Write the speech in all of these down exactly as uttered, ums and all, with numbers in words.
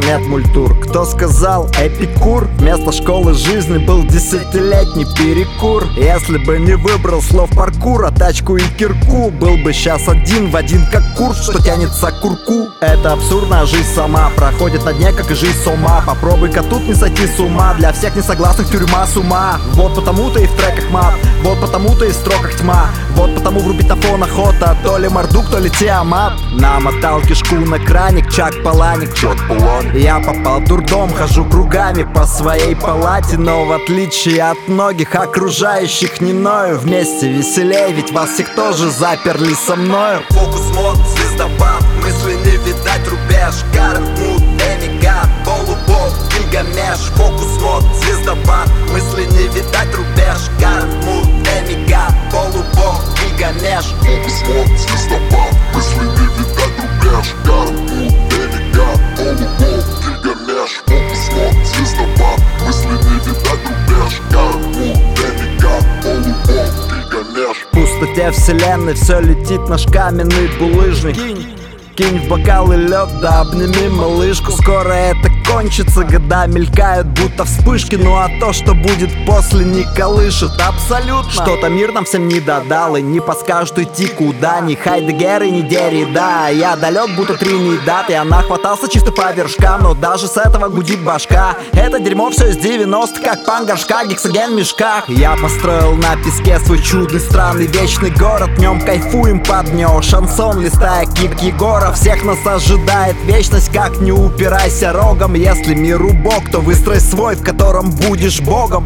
нет мультур. Кто сказал Эпикур? Вместо школы жизни был десятилетний перекур. Если бы не выбрал слов паркура, тачку и кирку, был бы сейчас один в один как курс, что тянется к курку. Это абсурдная жизнь сама проходит на дне, как и жизнь с ума. Попробуй-ка тут не сойти с ума. Для всех несогласных тюрьма с ума. Вот потому-то и в треках мат, вот потому-то и в строках тьма. Вот потому врубить на фон охота. То ли Мардук, то ли Тиамат. Намотал кишку на краник, Чак Паланик. Я попал в дурдом, хожу кругами по своей палате. Но в отличие от многих окружающих не ною. Вместе веселей, ведь вас всех тоже заперли со мною. Фокус, мод, звездопад, мысли не видать рубеж. Гарант, мут, эмигат, полубог, Гильгамеш. Фокус, мод, звездопад, мысли не видать рубеж. Гарант, мут, эмигат, полубог, Гильгамеш. Фокус, мод, звездопад, мысли не видать рубеж. Гарант, мут, эмигат, полубог, Гильгамеш. Фокус, мод, звездопад, мысли не видать рубеж. Гарант, мут, эмигат, полубог, Гильгамеш. В пустоте вселенной все летит наш каменный булыжник. Кинь, кинь в бокалы лед, да обними малышку. Скоро это кончится, года мелькают, будто вспышки. Ну а то, что будет после, не колышет абсолютно. Что-то мир нам всем не додал и не подскажут идти куда. Ни Хайдеггер и ни Деррида. Я далек, будто Тринидад. Я нахватался чисто по вершкам, но даже с этого гудит башка. Это дерьмо все из девяностых, как пан горшка, гексоген в мешках. Я построил на песке свой чудный, странный, вечный город. В нем кайфуем под него, шансон листая кик Егора. Всех нас ожидает вечность, как не упирайся рогом. Если мир убог, то выстрой свой, в котором будешь богом.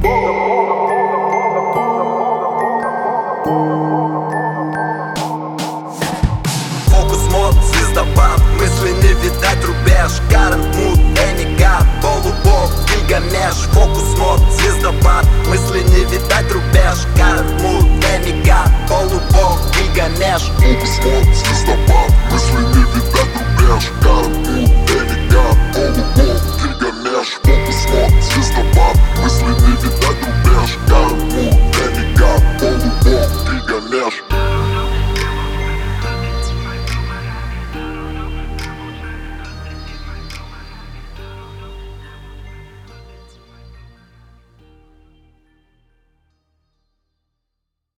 Фокус, мод, звездопад, мысли не видать рубеж. Гарант, мут, эмигат, полубог, Гильгамеш. Фокус, мод, звездопад,